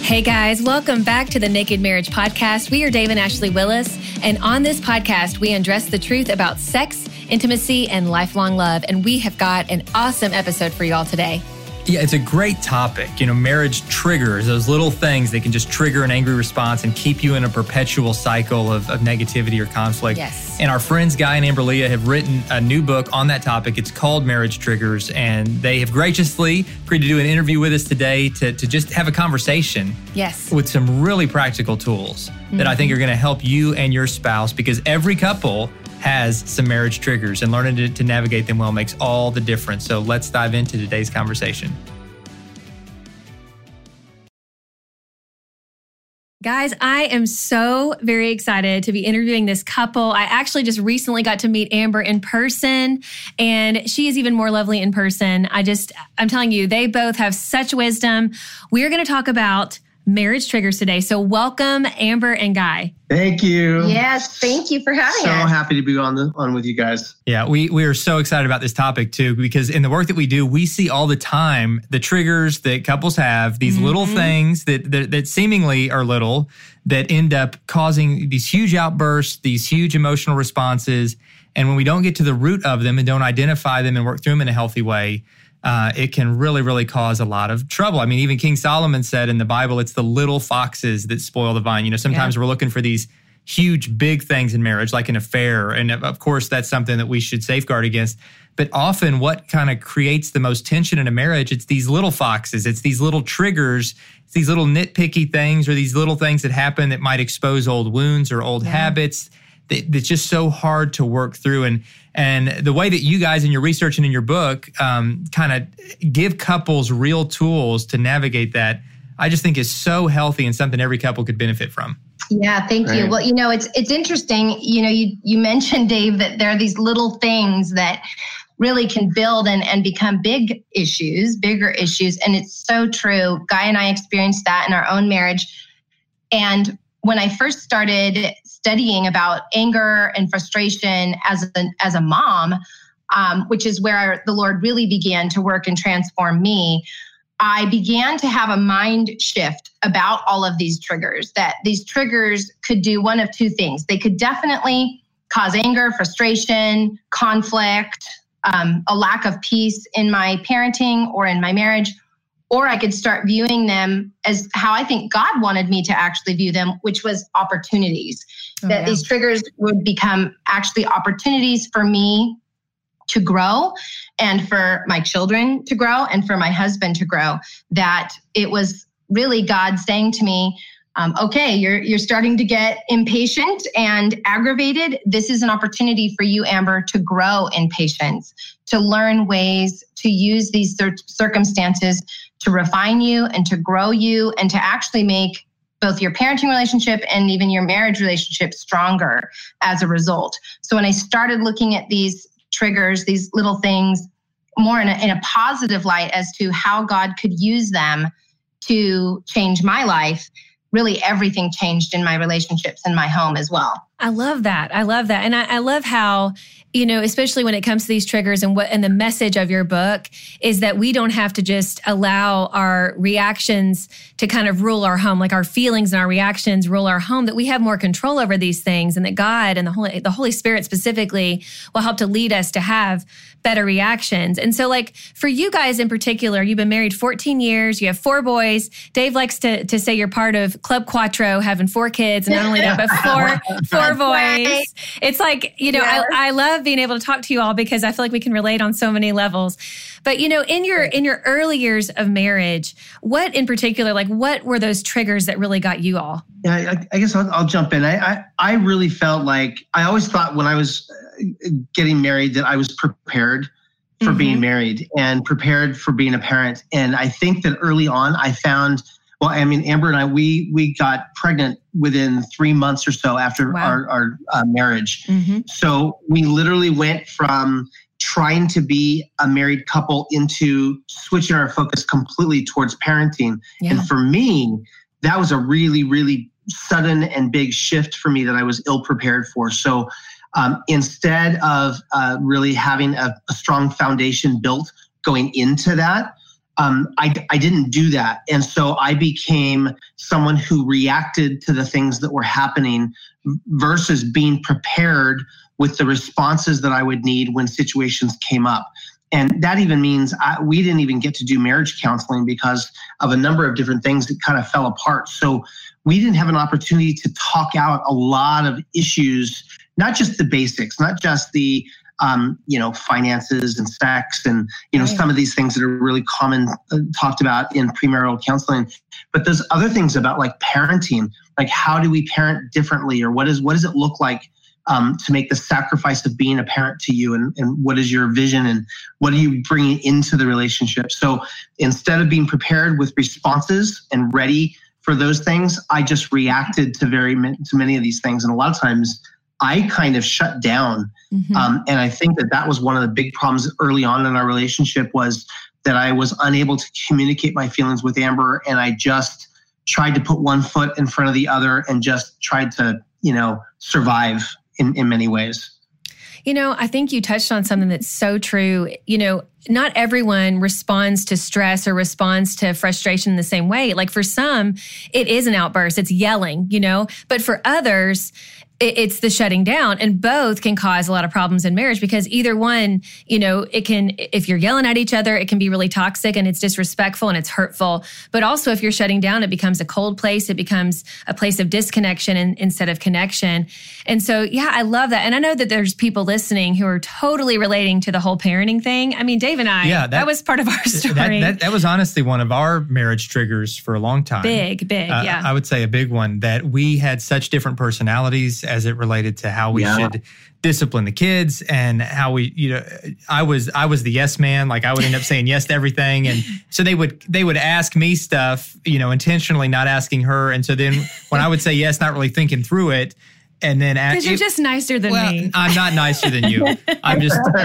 Hey guys, welcome back to the Naked Marriage Podcast. We are Dave and Ashley Willis, and on this podcast, we undress the truth about sex, intimacy, and lifelong love. And we have got an awesome episode for you all today. Yeah, it's a great topic. You know, marriage triggers, those little things that can just trigger an angry response and keep you in a perpetual cycle of negativity or conflict. Yes. And our friends Guy and Amber Leah have written a new book on that topic. It's called Marriage Triggers, and they have graciously agreed to do an interview with us today to just have a conversation. Yes. With some really practical tools that I think are going to help you and your spouse, because every couple has some marriage triggers, and learning to navigate them well makes all the difference. So let's dive into today's conversation. Guys, I am so very excited to be interviewing this couple. I actually just recently got to meet Amber in person, and she is even more lovely in person. I'm telling you, they both have such wisdom. We're going to talk about marriage triggers today. So welcome, Amber and Guy. Thank you. Yes, thank you for having us. So happy to be on with you guys. Yeah, we are so excited about this topic too, because in the work that we do, we see all the time the triggers that couples have, these little things that seemingly are little, that end up causing these huge outbursts, these huge emotional responses. And when we don't get to the root of them and don't identify them and work through them in a healthy way, it can really, really cause a lot of trouble. I mean, even King Solomon said in the Bible, it's the little foxes that spoil the vine. You know, sometimes we're looking for these huge, big things in marriage, like an affair. And of course, that's something that we should safeguard against. But often what kind of creates the most tension in a marriage, it's these little foxes, it's these little triggers, it's these little nitpicky things, or these little things that happen that might expose old wounds or old habits that's just so hard to work through. And the way that you guys in your research and in your book kind of give couples real tools to navigate that, I just think is so healthy and something every couple could benefit from. Yeah, thank you. Well, you know, it's interesting. You know, you mentioned, Dave, that there are these little things that really can build and become bigger issues. And it's so true. Guy and I experienced that in our own marriage. And when I first started studying about anger and frustration as a mom, which is where the Lord really began to work and transform me, I began to have a mind shift about all of these triggers, that these triggers could do one of two things. They could definitely cause anger, frustration, conflict, a lack of peace in my parenting or in my marriage, or I could start viewing them as how I think God wanted me to actually view them, which was opportunities. These triggers would become actually opportunities for me to grow, and for my children to grow, and for my husband to grow. That it was really God saying to me, okay, you're starting to get impatient and aggravated. This is an opportunity for you, Amber, to grow in patience, to learn ways to use these circumstances to refine you and to grow you, and to actually make both your parenting relationship and even your marriage relationship stronger as a result. So when I started looking at these triggers, these little things, more in a positive light as to how God could use them to change my life, really everything changed in my relationships and my home as well. I love that. And I love how, you know, especially when it comes to these triggers, and the message of your book is that we don't have to just allow our reactions to kind of rule our home, like our feelings and our reactions rule our home, that we have more control over these things, and that God and the Holy Spirit specifically will help to lead us to have better reactions. And so, like, for you guys in particular, you've been married 14 years, you have 4 boys. Dave likes to say you're part of Club Quattro, having 4 kids, and not only that, but four boys. Right. It's like, you know, I love being able to talk to you all because I feel like we can relate on so many levels. But, you know, in your early years of marriage, what in particular, like, what were those triggers that really got you all? Yeah, I guess I'll jump in. I really felt like, I always thought when I was getting married that I was prepared for being married and prepared for being a parent. And I think that early on I found, well, I mean, Amber and I, we got pregnant within 3 months or so after our marriage. So we literally went from trying to be a married couple into switching our focus completely towards parenting. And for me, that was a really, really sudden and big shift for me that I was ill prepared for. So instead of really having a strong foundation built going into that, I didn't do that. And so I became someone who reacted to the things that were happening versus being prepared with the responses that I would need when situations came up. And that even means we didn't even get to do marriage counseling because of a number of different things that kind of fell apart. So we didn't have an opportunity to talk out a lot of issues, not just the basics, not just the finances and sex and, some of these things that are really common talked about in premarital counseling. But there's other things about like parenting, like how do we parent differently, or what does it look like to make the sacrifice of being a parent to you, and what is your vision and what are you bringing into the relationship? So instead of being prepared with responses and ready for those things, I just reacted to many of these things. And a lot of times I kind of shut down. And I think that was one of the big problems early on in our relationship, was that I was unable to communicate my feelings with Amber. And I just tried to put one foot in front of the other and just tried to, survive in many ways. I think you touched on something that's so true. Not everyone responds to stress or responds to frustration in the same way. Like for some, it is an outburst, it's yelling, but for others, it's the shutting down, and both can cause a lot of problems in marriage because either one, it can, if you're yelling at each other, it can be really toxic and it's disrespectful and it's hurtful. But also if you're shutting down, it becomes a cold place. It becomes a place of disconnection instead of connection. And so, yeah, I love that. And I know that there's people listening who are totally relating to the whole parenting thing. I mean, Dave and I, that was part of our story. That was honestly one of our marriage triggers for a long time. Big, yeah. I would say a big one, that we had such different personalities as it related to how we should discipline the kids and how we, I was the yes man. Like I would end up saying yes to everything. And so they would ask me stuff, intentionally not asking her. And so then when I would say yes, not really thinking through it, and then because you're just nicer than me. I'm not nicer than you. I'm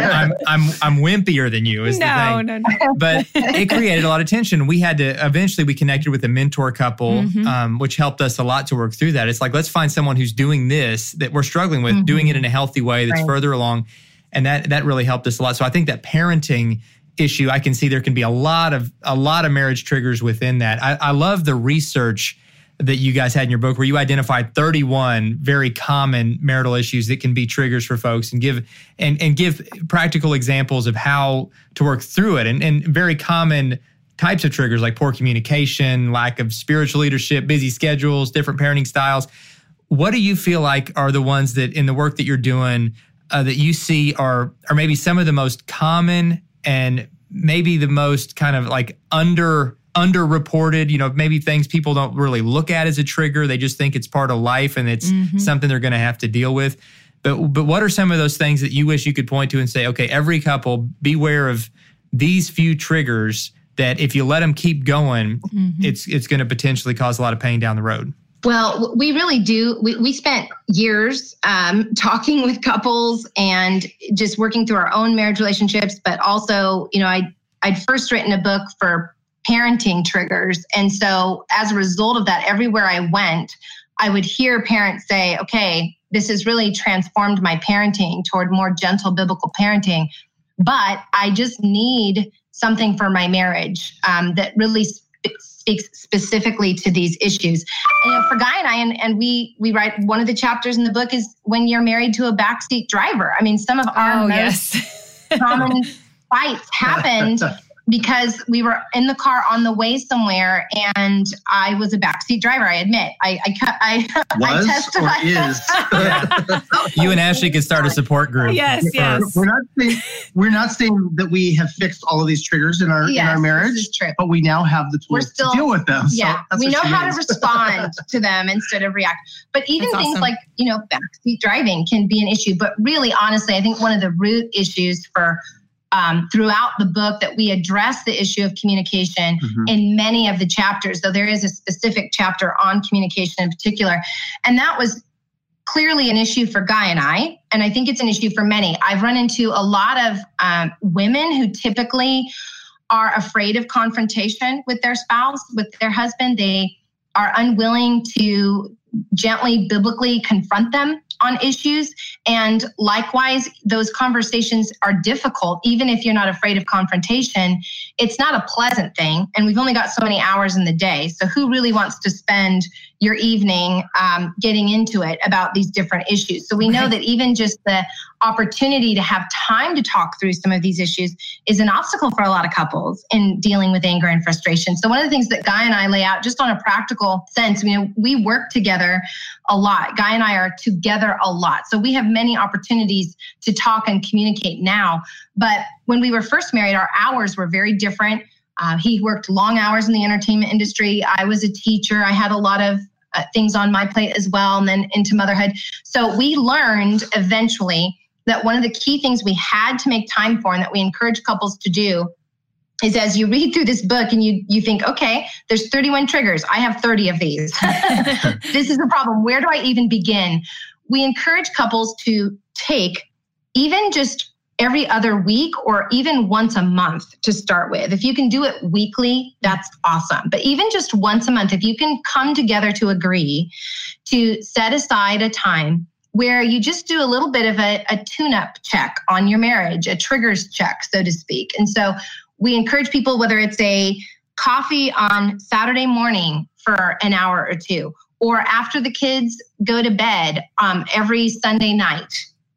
wimpier than you is the thing. No. But it created a lot of tension. We had to, eventually we connected with a mentor couple, which helped us a lot to work through that. It's like, let's find someone who's doing this that we're struggling with, doing it in a healthy way that's further along. And that really helped us a lot. So I think that parenting issue, I can see there can be a lot of marriage triggers within that. I love the research that you guys had in your book where you identified 31 very common marital issues that can be triggers for folks, and give practical examples of how to work through it, and very common types of triggers like poor communication, lack of spiritual leadership, busy schedules, different parenting styles. What do you feel like are the ones that in the work that you're doing that you see are maybe some of the most common and maybe the most kind of like underreported, maybe things people don't really look at as a trigger. They just think it's part of life and it's something they're going to have to deal with. But what are some of those things that you wish you could point to and say, okay, every couple, beware of these few triggers that if you let them keep going, it's going to potentially cause a lot of pain down the road? Well, we really do. We spent years talking with couples and just working through our own marriage relationships. But also, I'd first written a book for parenting triggers. And so as a result of that, everywhere I went, I would hear parents say, okay, this has really transformed my parenting toward more gentle biblical parenting, but I just need something for my marriage that really speaks specifically to these issues. And for Guy and I, and we write, one of the chapters in the book is when you're married to a backseat driver. I mean, some of our most common fights happened because we were in the car on the way somewhere, and I was a backseat driver. I admit, I testified. You and Ashley could start a support group. Yes. We're not saying that we have fixed all of these triggers in our marriage, but we now have the tools to deal with them. Yeah, so we know how to respond to them instead of react. But even things like backseat driving can be an issue. But really, honestly, I think one of the root issues for throughout the book that we address the issue of communication in many of the chapters, though there is a specific chapter on communication in particular. And that was clearly an issue for Guy and I. And I think it's an issue for many. I've run into a lot of women who typically are afraid of confrontation with their spouse, with their husband. They are unwilling to gently, biblically confront them on issues. And likewise, those conversations are difficult, even if you're not afraid of confrontation. It's not a pleasant thing. And we've only got so many hours in the day. So who really wants to spend your evening getting into it about these different issues? So we know that even just the opportunity to have time to talk through some of these issues is an obstacle for a lot of couples in dealing with anger and frustration. So one of the things that Guy and I lay out just on a practical sense, we work together a lot. Guy and I are together a lot. So we have many opportunities to talk and communicate now. But when we were first married, our hours were very different. He worked long hours in the entertainment industry. I was a teacher. I had a lot of things on my plate as well, and then into motherhood. So we learned eventually that one of the key things we had to make time for and that we encourage couples to do is, as you read through this book and you think, okay, there's 31 triggers. I have 30 of these. This is the problem. Where do I even begin? We encourage couples to take even just every other week or even once a month to start with. If you can do it weekly, that's awesome. But even just once a month, if you can come together to agree to set aside a time where you just do a little bit of a tune-up check on your marriage, a triggers check, so to speak. And so we encourage people, whether it's a coffee on Saturday morning for an hour or two, or after the kids go to bed every Sunday night,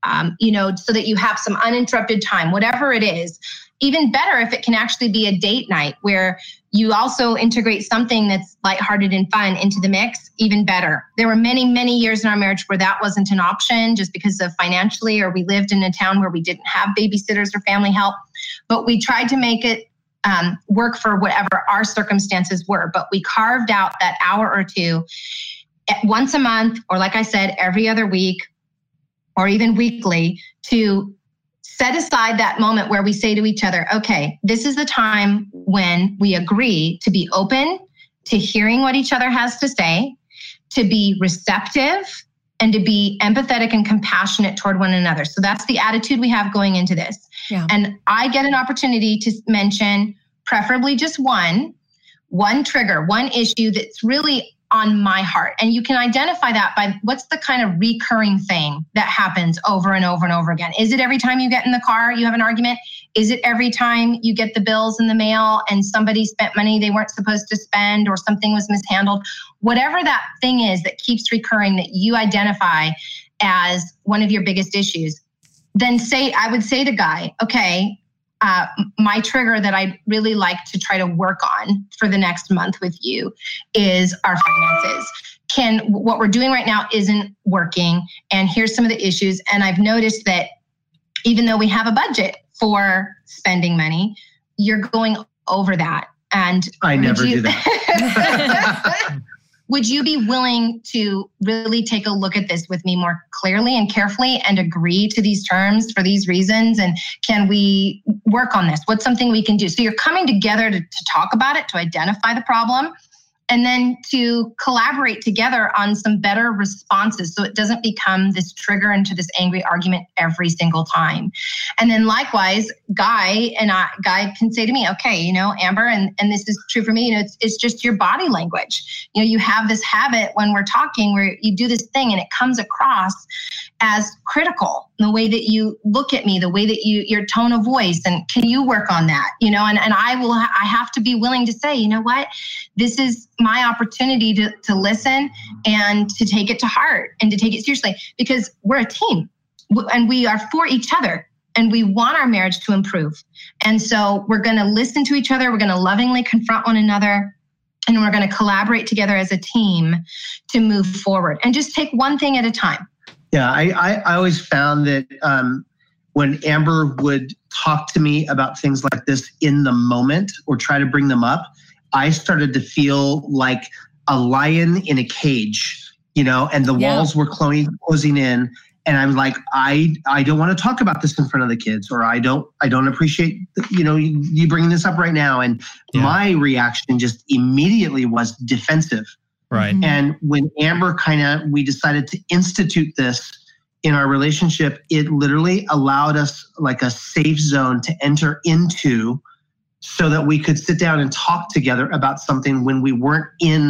so that you have some uninterrupted time, whatever it is. Even better if it can actually be a date night where you also integrate something that's lighthearted and fun into the mix, even better. There were many, many years in our marriage where that wasn't an option just because of financially, or we lived in a town where we didn't have babysitters or family help. But we tried to make it work for whatever our circumstances were. But we carved out that hour or two once a month, or like I said, every other week, or even weekly, to set aside that moment where we say to each other, okay, this is the time when we agree to be open to hearing what each other has to say, to be receptive, and to be empathetic and compassionate toward one another. So that's the attitude we have going into this. Yeah. And I get an opportunity to mention preferably just one trigger, one issue that's really on my heart. And you can identify that by what's the kind of recurring thing that happens over and over and over again. Is it every time you get in the car, you have an argument? Is it every time you get the bills in the mail and somebody spent money they weren't supposed to spend, or something was mishandled? Whatever that thing is that keeps recurring, that you identify as one of your biggest issues, then I would say to Guy, okay, my trigger that I'd really like to try to work on for the next month with you is our finances. What we're doing right now isn't working, and here's some of the issues. And I've noticed that even though we have a budget for spending money, you're going over that. And I never do that. Would you be willing to really take a look at this with me more clearly and carefully and agree to these terms for these reasons? And can we work on this? What's something we can do? So you're coming together to talk about it, to identify the problem, and then to collaborate together on some better responses so it doesn't become this trigger into this angry argument every single time. And then likewise, Guy can say to me, okay, Amber, and this is true for me, it's just your body language. You have this habit when we're talking where you do this thing and it comes across as critical, the way that you look at me, the way that your tone of voice, and can you work on that? And I have to be willing to say, you know what, this is my opportunity to listen and to take it to heart and to take it seriously, because we're a team and we are for each other and we want our marriage to improve. And so we're going to listen to each other. We're going to lovingly confront one another, and we're going to collaborate together as a team to move forward and just take one thing at a time. Yeah, I always found that when Amber would talk to me about things like this in the moment or try to bring them up, I started to feel like a lion in a cage, and the walls were closing in. And I'm like, I don't want to talk about this in front of the kids, or I don't appreciate, you bringing this up right now. And my reaction just immediately was defensive. Right. And when Amber we decided to institute this in our relationship, it literally allowed us like a safe zone to enter into so that we could sit down and talk together about something when we weren't in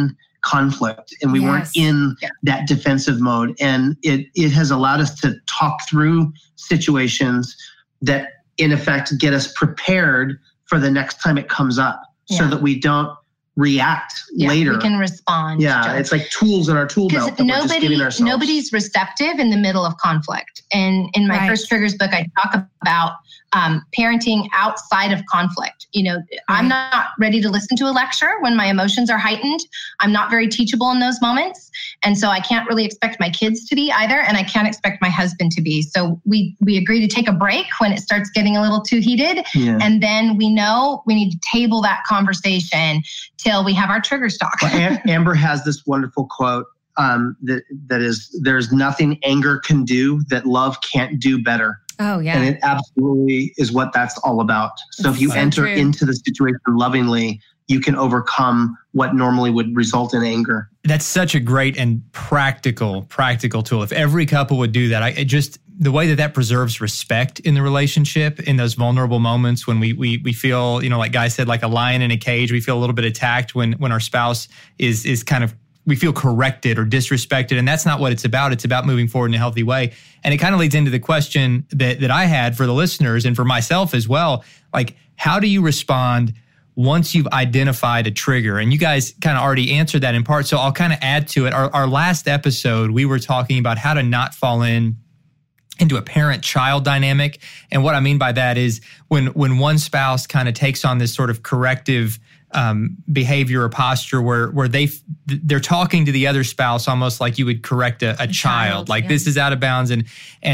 conflict and we weren't in that defensive mode. And it has allowed us to talk through situations that in effect get us prepared for the next time it comes up so that we don't react later. We can respond. Yeah, it's like tools in our tool belt that we're just giving ourselves. Nobody's receptive in the middle of conflict. And in my First Triggers book, I talk about parenting outside of conflict. I'm not ready to listen to a lecture when my emotions are heightened. I'm not very teachable in those moments. And so I can't really expect my kids to be either. And I can't expect my husband to be. So we agree to take a break when it starts getting a little too heated. Yeah. And then we know we need to table that conversation till we have our triggers talk. Well, Amber has this wonderful quote that is, there's nothing anger can do that love can't do better. Oh, yeah. And it absolutely is what that's all about. So if you enter into the situation lovingly, you can overcome what normally would result in anger. That's such a great and practical tool. If every couple would do that, the way that preserves respect in the relationship in those vulnerable moments when we feel, like Guy said, like a lion in a cage, we feel a little bit attacked when our spouse is kind of, we feel corrected or disrespected. And that's not what it's about. It's about moving forward in a healthy way. And it kind of leads into the question that I had for the listeners and for myself as well. Like, how do you respond once you've identified a trigger? And you guys kind of already answered that in part. So I'll kind of add to it. Our last episode, we were talking about how to not fall into a parent-child dynamic. And what I mean by that is when one spouse kind of takes on this sort of corrective behavior or posture where they're talking to the other spouse almost like you would correct a child. Like, this is out of bounds, and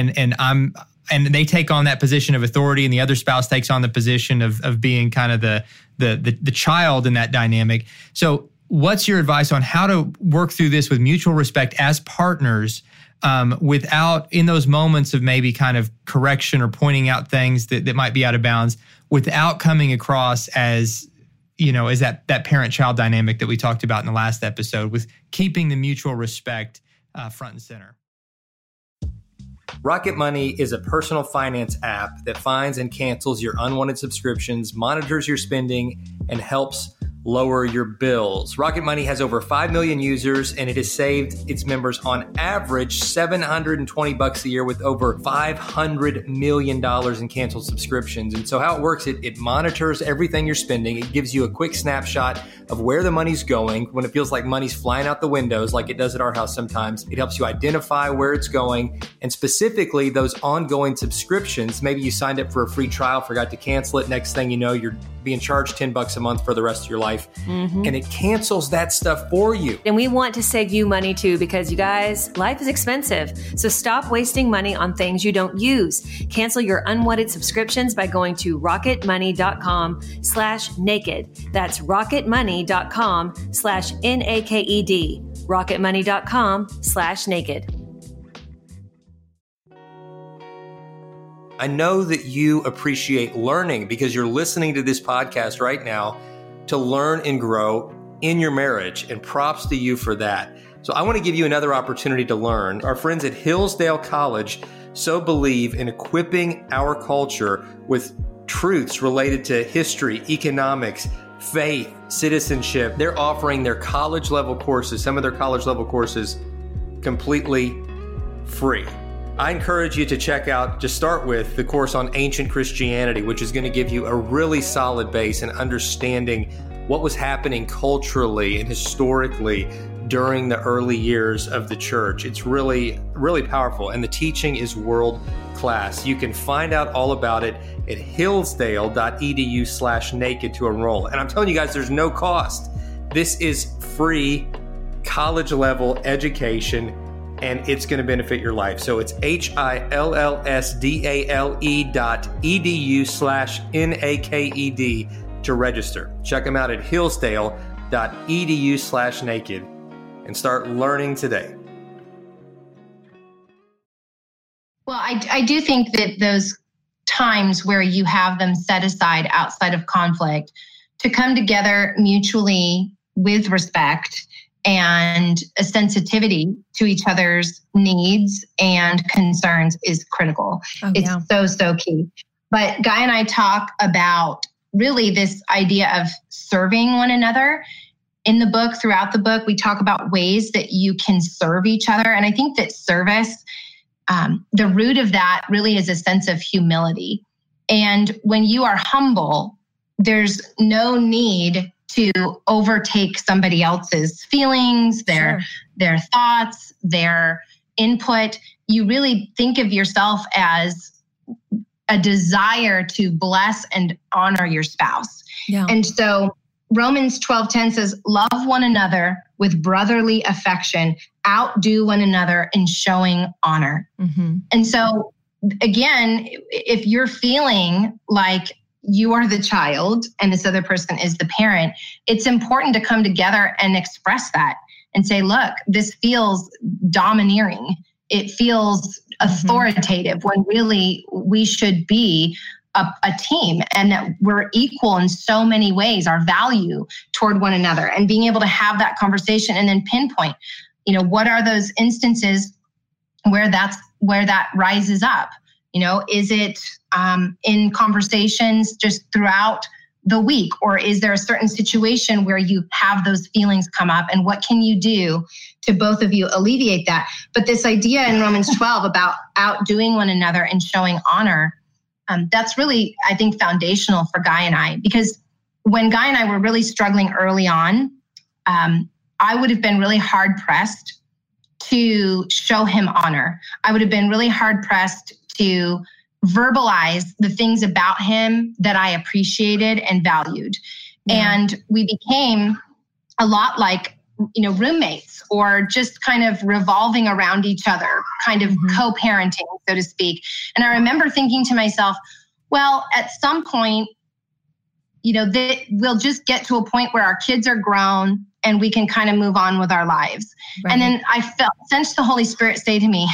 they take on that position of authority, and the other spouse takes on the position of being kind of the child in that dynamic. So what's your advice on how to work through this with mutual respect as partners, without, in those moments of maybe kind of correction or pointing out things that might be out of bounds, without coming across as that parent-child dynamic that we talked about in the last episode, with keeping the mutual respect front and center? Rocket Money is a personal finance app that finds and cancels your unwanted subscriptions, monitors your spending, and helps lower your bills. Rocket Money has over 5 million users, and it has saved its members on average $720 a year with over $500 million in canceled subscriptions. And so how it works, it monitors everything you're spending. It gives you a quick snapshot of where the money's going when it feels like money's flying out the windows, like it does at our house sometimes. It helps you identify where it's going, and specifically those ongoing subscriptions. Maybe you signed up for a free trial, forgot to cancel it. Next thing you know, you're being charged $10 a month for the rest of your life. Mm-hmm. And it cancels that stuff for you. And we want to save you money too, because you guys, life is expensive. So stop wasting money on things you don't use. Cancel your unwanted subscriptions by going to rocketmoney.com/naked. That's rocketmoney.com/NAKED. rocketmoney.com/naked. I know that you appreciate learning because you're listening to this podcast right now to learn and grow in your marriage, and props to you for that. So I want to give you another opportunity to learn. Our friends at Hillsdale College so believe in equipping our culture with truths related to history, economics, faith, citizenship. They're offering their college level courses, some of their college level courses, completely free. I encourage you to check out, to start with, the course on ancient Christianity, which is going to give you a really solid base in understanding what was happening culturally and historically during the early years of the church. It's really, really powerful, and the teaching is world class. You can find out all about it at hillsdale.edu/naked to enroll. And I'm telling you guys, there's no cost. This is free college level education, and it's going to benefit your life. So it's hillsdale.edu/NAKED to register. Check them out at hillsdale.edu/naked and start learning today. Well, I do think that those times where you have them set aside outside of conflict to come together mutually with respect and a sensitivity to each other's needs and concerns is critical. It's so key. But Guy and I talk about really this idea of serving one another. in the book, throughout the book, we talk about ways that you can serve each other. And I think that service, the root of that really is a sense of humility. And when you are humble, there's no need to overtake somebody else's feelings, their thoughts, their input. You really think of yourself as a desire to bless and honor your spouse. Yeah. And so Romans 12:10 says, love one another with brotherly affection, outdo one another in showing honor. Mm-hmm. And so again, if you're feeling like you are the child and this other person is the parent, it's important to come together and express that and say, look, this feels domineering. It feels authoritative when really we should be a team, and that we're equal in so many ways, our value toward one another, and being able to have that conversation and then pinpoint, what are those instances where that rises up? Is it in conversations just throughout the week, or is there a certain situation where you have those feelings come up, and what can you do to both of you alleviate that? But this idea in Romans 12 about outdoing one another and showing honor, that's really, I think, foundational for Guy and I, because when Guy and I were really struggling early on, I would have been really hard pressed to show him honor. I would have been really hard pressed to verbalize the things about him that I appreciated and valued. Yeah. And we became a lot like, roommates, or just kind of revolving around each other, kind of co-parenting, so to speak. And I remember thinking to myself, well, at some point, we'll just get to a point where our kids are grown and we can kind of move on with our lives. Right. And then I sensed the Holy Spirit say to me,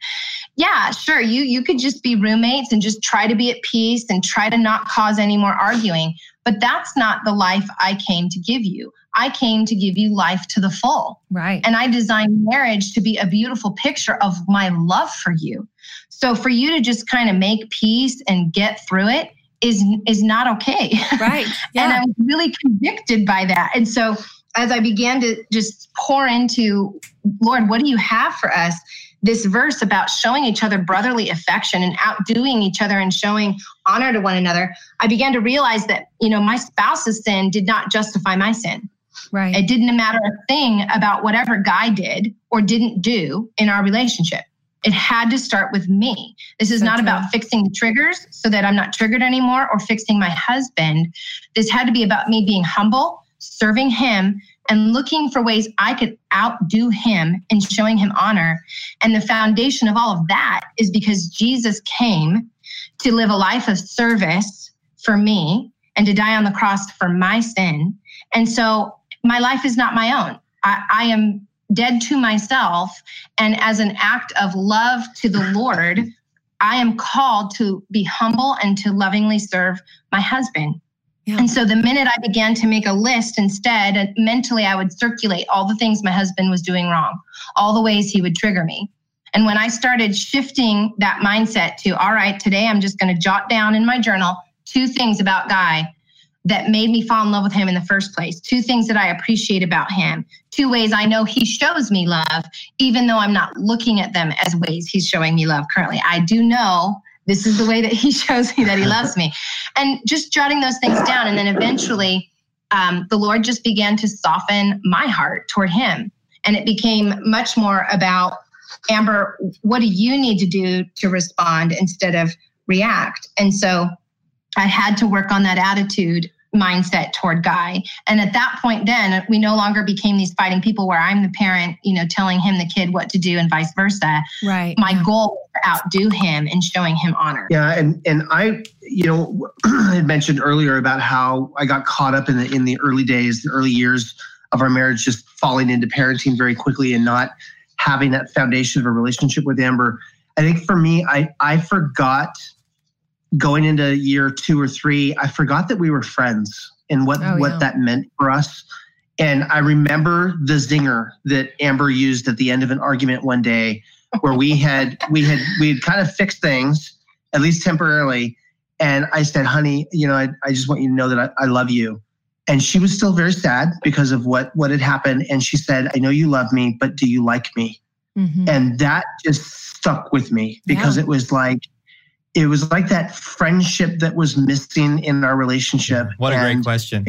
yeah, sure, you could just be roommates and just try to be at peace and try to not cause any more arguing. But that's not the life I came to give you. I came to give you life to the full. Right. And I designed marriage to be a beautiful picture of my love for you. So for you to just kind of make peace and get through it is not okay. Right. Yeah. And I was really convicted by that. And so as I began to just pour into, Lord, what do you have for us? This verse about showing each other brotherly affection and outdoing each other and showing honor to one another, I began to realize that, my spouse's sin did not justify my sin. Right. It didn't matter a thing about whatever Guy did or didn't do in our relationship. It had to start with me. This is not about fixing the triggers so that I'm not triggered anymore, or fixing my husband. This had to be about me being humble, serving him, and looking for ways I could outdo him in showing him honor. And the foundation of all of that is because Jesus came to live a life of service for me and to die on the cross for my sin. And so my life is not my own. I am dead to myself. And as an act of love to the Lord, I am called to be humble and to lovingly serve my husband. Yeah. And so the minute I began to make a list instead, mentally I would circulate all the things my husband was doing wrong, all the ways he would trigger me. And when I started shifting that mindset to, all right, today I'm just going to jot down in my journal 2 things about Guy that made me fall in love with him in the first place, 2 things that I appreciate about him, 2 ways I know he shows me love, even though I'm not looking at them as ways he's showing me love currently. I do know this is the way that he shows me that he loves me. And just jotting those things down. And then eventually, the Lord just began to soften my heart toward him. And it became much more about, Amber, what do you need to do to respond instead of react? And so I had to work on that attitude mindset toward Guy. And at that point, then we no longer became these fighting people where I'm the parent, telling him, the kid, what to do and vice versa. Right. My goal was to outdo him in showing him honor. Yeah. And I, had mentioned earlier about how I got caught up in the early days, the early years of our marriage, just falling into parenting very quickly and not having that foundation of a relationship with Amber. I think for me, I forgot, going into year 2 or 3, I forgot that we were friends and what that meant for us. And I remember the zinger that Amber used at the end of an argument one day, where we had kind of fixed things, at least temporarily. And I said, honey, I just want you to know that I love you. And she was still very sad because of what had happened. And she said, I know you love me, but do you like me? Mm-hmm. And that just stuck with me because it was like that friendship that was missing in our relationship. What a great question.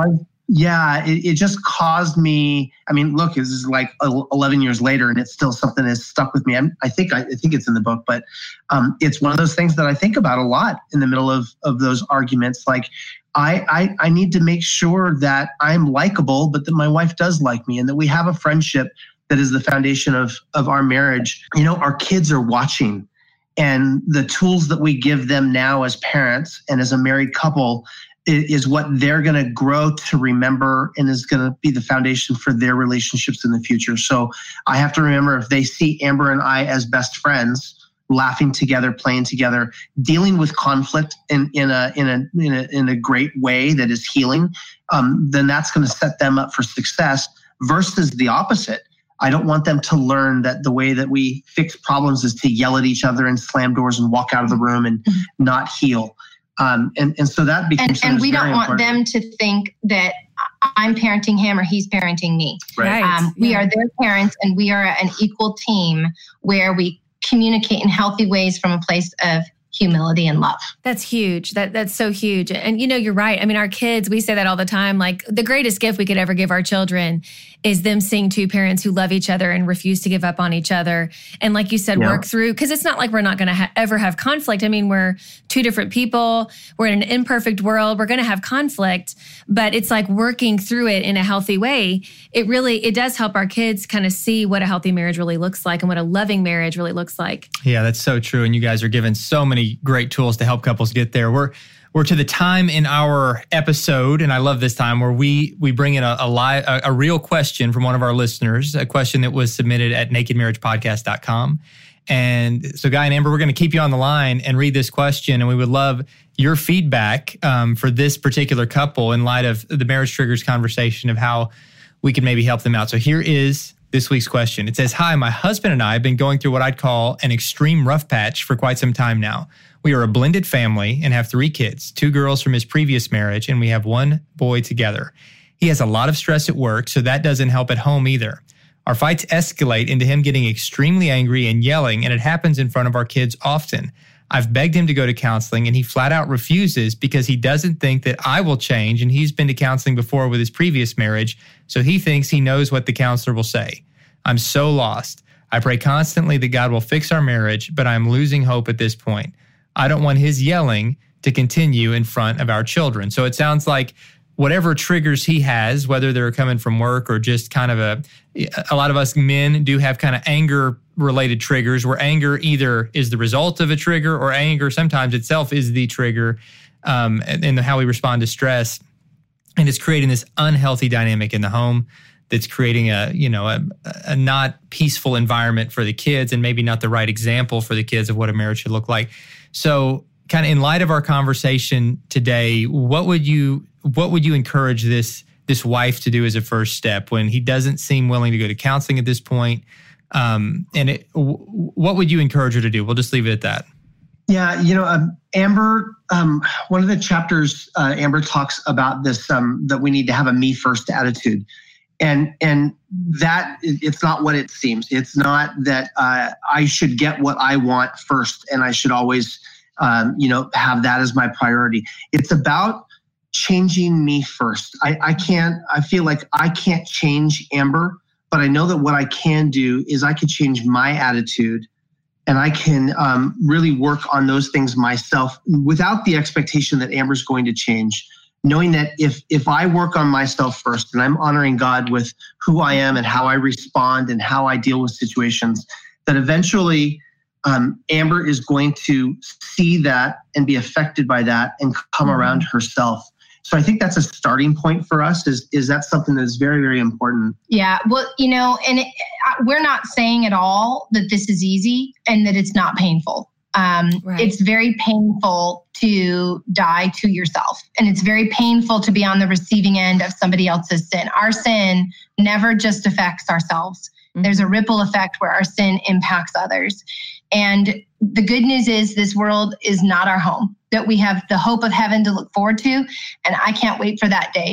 It just caused me. I mean, look, this is like 11 years later, and it's still something that's stuck with me. I think it's in the book, but it's one of those things that I think about a lot in the middle of those arguments. Like, I need to make sure that I'm likable, but that my wife does like me, and that we have a friendship that is the foundation of our marriage. You know, our kids are watching, and the tools that we give them now as parents and as a married couple is what they're going to grow to remember and is going to be the foundation for their relationships in the future. So I have to remember, if they see Amber and I as best friends, laughing together, playing together, dealing with conflict in a great way that is healing, then that's going to set them up for success, versus the opposite. I don't want them to learn that the way that we fix problems is to yell at each other and slam doors and walk out of the room and not heal. And so that becomes and we don't want them to think that I'm parenting him or he's parenting me. Right. We are their parents, and we are an equal team where we communicate in healthy ways from a place of humility and love. That's huge. That's so huge. And you know, you're right. I mean, our kids, we say that all the time, like the greatest gift we could ever give our children is them seeing two parents who love each other and refuse to give up on each other. And like you said, work through, because it's not like we're not going to ever have conflict. I mean, we're two different people. We're in an imperfect world. We're going to have conflict, but it's like working through it in a healthy way. It does help our kids kind of see what a healthy marriage really looks like and what a loving marriage really looks like. Yeah, that's so true. And you guys are given so many great tools to help couples get there. We're to the time in our episode, and I love this time, where we bring in a real question from one of our listeners, a question that was submitted at nakedmarriagepodcast.com. And so, Guy and Amber, we're going to keep you on the line and read this question, and we would love your feedback for this particular couple in light of the Marriage Triggers conversation of how we can maybe help them out. So here is this week's question. It says, "Hi, my husband and I have been going through what I'd call an extreme rough patch for quite some time now. We are a blended family and have 3 kids, 2 girls from his previous marriage, and we have 1 boy together. He has a lot of stress at work, so that doesn't help at home either. Our fights escalate into him getting extremely angry and yelling, and it happens in front of our kids often. I've begged him to go to counseling, and he flat out refuses because he doesn't think that I will change, and he's been to counseling before with his previous marriage, so he thinks he knows what the counselor will say. I'm so lost. I pray constantly that God will fix our marriage, but I'm losing hope at this point. I don't want his yelling to continue in front of our children." So it sounds like whatever triggers he has, whether they're coming from work or just kind of a lot of us men do have kind of anger-related triggers, where anger either is the result of a trigger or anger sometimes itself is the trigger in how we respond to stress. And it's creating this unhealthy dynamic in the home that's creating a not peaceful environment for the kids, and maybe not the right example for the kids of what a marriage should look like. So kind of in light of our conversation today, what would you encourage this wife to do as a first step when he doesn't seem willing to go to counseling at this point? What would you encourage her to do? We'll just leave it at that. Yeah, Amber, one of the chapters, Amber talks about this, that we need to have a me first attitude. And that it's not what it seems. It's not that I should get what I want first, and I should always, have that as my priority. It's about changing me first. I feel like I can't change Amber, but I know that what I can do is I can change my attitude, and I can really work on those things myself without the expectation that Amber's going to change. Knowing that if I work on myself first and I'm honoring God with who I am and how I respond and how I deal with situations, that eventually Amber is going to see that and be affected by that and come around herself. So I think that's a starting point for us. Is that something that is very, very important? Yeah. Well, we're not saying at all that this is easy and that it's not painful. Right. It's very painful to die to yourself. And it's very painful to be on the receiving end of somebody else's sin. Our sin never just affects ourselves. Mm-hmm. There's a ripple effect where our sin impacts others. And the good news is this world is not our home, that we have the hope of heaven to look forward to. And I can't wait for that day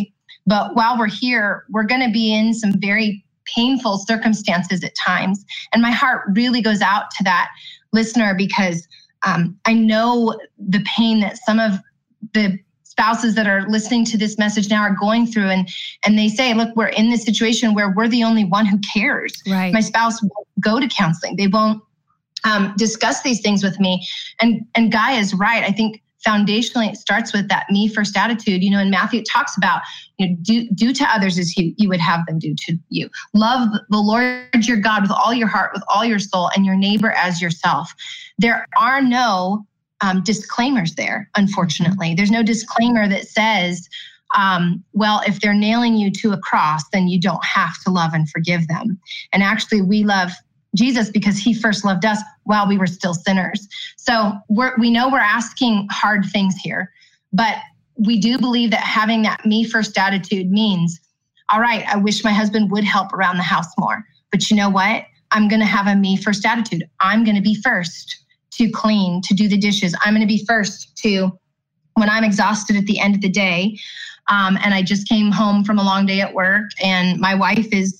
But while we're here, we're going to be in some very painful circumstances at times. And my heart really goes out to that listener, because I know the pain that some of the spouses that are listening to this message now are going through. And they say, look, we're in this situation where we're the only one who cares. Right. My spouse won't go to counseling. They won't discuss these things with me. And Guy is right. I think foundationally, it starts with that me first attitude. In Matthew, it talks about, do to others as you would have them do to you. Love the Lord your God with all your heart, with all your soul, and your neighbor as yourself. There are no disclaimers there, unfortunately. There's no disclaimer that says, well, if they're nailing you to a cross, then you don't have to love and forgive them. And actually, we love Jesus because he first loved us while we were still sinners. So we know we're asking hard things here, but we do believe that having that me first attitude means, all right, I wish my husband would help around the house more, but you know what? I'm going to have a me first attitude. I'm going to be first to clean, to do the dishes. I'm going to be first to, when I'm exhausted at the end of the day, and I just came home from a long day at work, and my wife is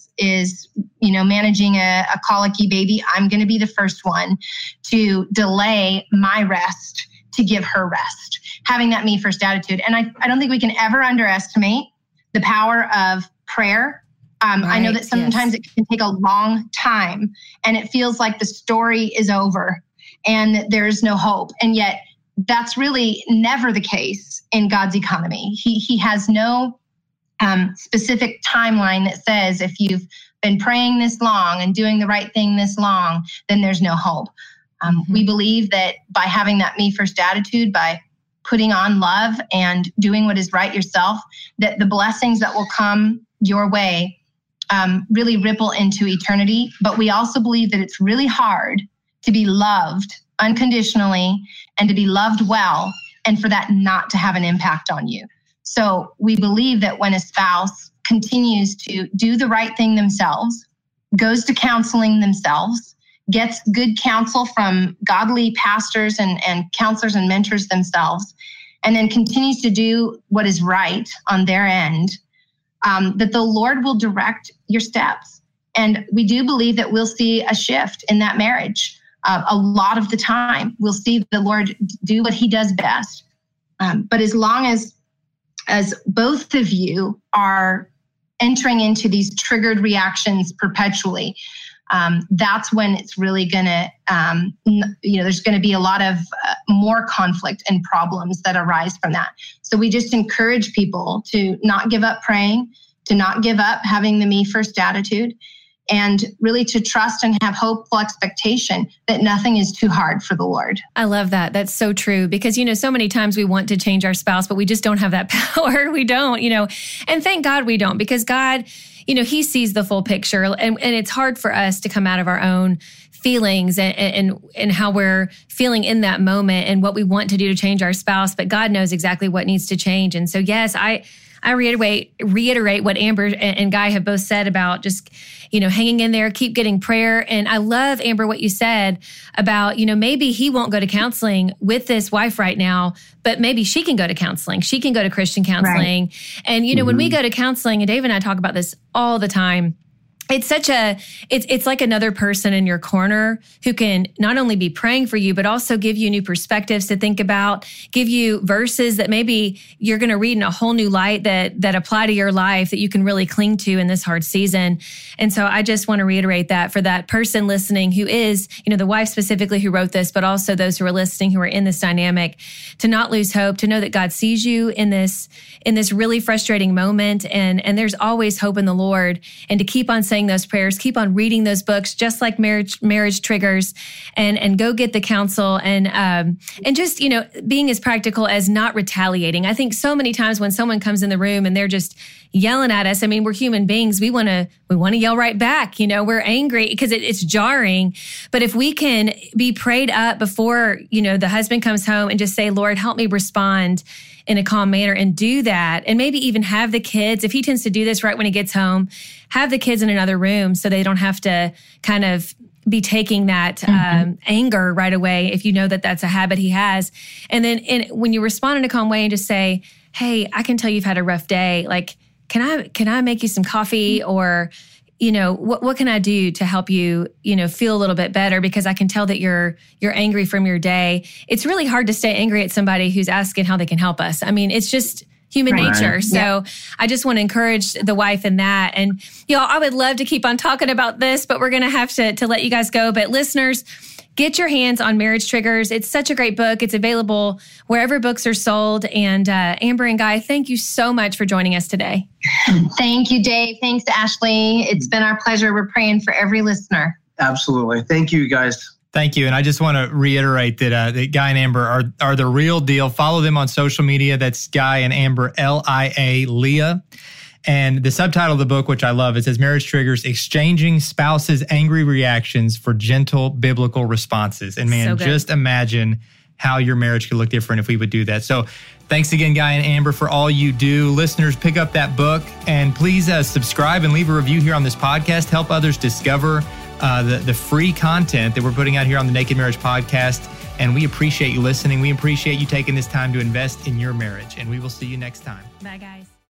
managing a colicky baby, I'm going to be the first one to delay my rest to give her rest. Having that me first attitude. And I don't think we can ever underestimate the power of prayer. Right, I know that sometimes it can take a long time and it feels like the story is over and that there's no hope. And yet that's really never the case in God's economy. He has no specific timeline that says if you've been praying this long and doing the right thing this long, then there's no hope. We believe that by having that me first attitude, by putting on love and doing what is right yourself, that the blessings that will come your way really ripple into eternity. But we also believe that it's really hard to be loved unconditionally and to be loved well, and for that not to have an impact on you. So we believe that when a spouse continues to do the right thing themselves, goes to counseling themselves, gets good counsel from godly pastors and counselors and mentors themselves, and then continues to do what is right on their end, that the Lord will direct your steps. And we do believe that we'll see a shift in that marriage. A lot of the time, we'll see the Lord do what he does best. But as long as both of you are entering into these triggered reactions perpetually, that's when it's really going to, there's going to be a lot of more conflict and problems that arise from that. So we just encourage people to not give up praying, to not give up having the me first attitude, and really to trust and have hopeful expectation that nothing is too hard for the Lord. I love that. That's so true because, so many times we want to change our spouse, but we just don't have that power. We don't, and thank God we don't, because God, he sees the full picture, and it's hard for us to come out of our own feelings and how we're feeling in that moment and what we want to do to change our spouse. But God knows exactly what needs to change. And so, yes, I reiterate what Amber and Guy have both said about just, hanging in there, keep getting prayer. And I love, Amber, what you said about, maybe he won't go to counseling with this wife right now, but maybe she can go to counseling. She can go to Christian counseling. Right. And, when we go to counseling, and Dave and I talk about this all the time, it's like another person in your corner who can not only be praying for you, but also give you new perspectives to think about, give you verses that maybe you're going to read in a whole new light that apply to your life that you can really cling to in this hard season. And so I just want to reiterate that for that person listening who is, the wife specifically who wrote this, but also those who are listening who are in this dynamic, to not lose hope, to know that God sees you in this really frustrating moment. And there's always hope in the Lord, and to keep on saying those prayers, keep on reading those books, just like marriage triggers, and go get the counsel, and just, being as practical as not retaliating. I think so many times when someone comes in the room and they're just yelling at us, we're human beings. We want to yell right back. We're angry because it's jarring. But if we can be prayed up before, the husband comes home and just say, Lord, help me respond in a calm manner, and do that. And maybe even have the kids, if he tends to do this right when he gets home, have the kids in another room so they don't have to kind of be taking that anger right away if you know that that's a habit he has. And then when you respond in a calm way and just say, hey, I can tell you've had a rough day, like, can I make you some coffee, or, what can I do to help you, feel a little bit better, because I can tell that you're angry from your day. It's really hard to stay angry at somebody who's asking how they can help us. I mean, it's just human nature. So I just want to encourage the wife in that. And y'all, I would love to keep on talking about this, but we're going to have to let you guys go. But listeners, get your hands on Marriage Triggers. It's such a great book. It's available wherever books are sold. And Amber and Guy, thank you so much for joining us today. Thank you, Dave. Thanks, Ashley. It's been our pleasure. We're praying for every listener. Absolutely. Thank you, guys. Thank you. And I just want to reiterate that Guy and Amber are the real deal. Follow them on social media. That's Guy and Amber, Lia, Leah. And the subtitle of the book, which I love, it says Marriage Triggers, Exchanging Spouses' Angry Reactions for Gentle Biblical Responses. And man, just imagine how your marriage could look different if we would do that. So thanks again, Guy and Amber, for all you do. Listeners, pick up that book and please subscribe and leave a review here on this podcast. Help others discover the free content that we're putting out here on the Naked Marriage Podcast. And we appreciate you listening. We appreciate you taking this time to invest in your marriage. And we will see you next time. Bye, guys.